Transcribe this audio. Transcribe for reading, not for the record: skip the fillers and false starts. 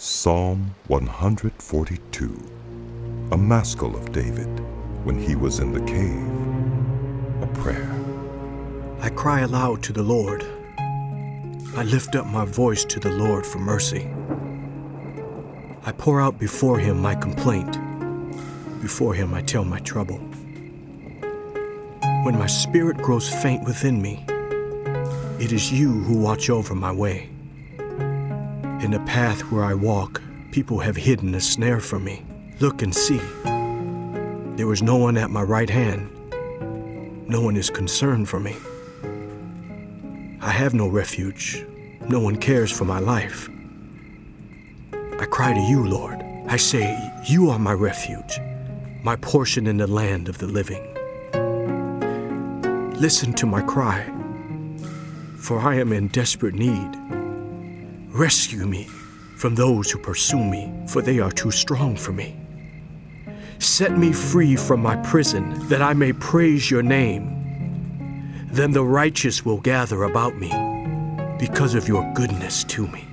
Psalm 142, a maskil of David when he was in the cave, a prayer. I cry aloud to the Lord. I lift up my voice to the Lord for mercy. I pour out before him my complaint. Before him I tell my trouble. When my spirit grows faint within me, it is you who watch over my way. In the path where I walk, people have hidden a snare for me. Look and see. There is no one at my right hand. No one is concerned for me. I have no refuge. No one cares for my life. I cry to you, Lord. I say, you are my refuge, my portion in the land of the living. Listen to my cry, for I am in desperate need. Rescue me from those who pursue me, for they are too strong for me. Set me free from my prison, that I may praise your name. Then the righteous will gather about me because of your goodness to me.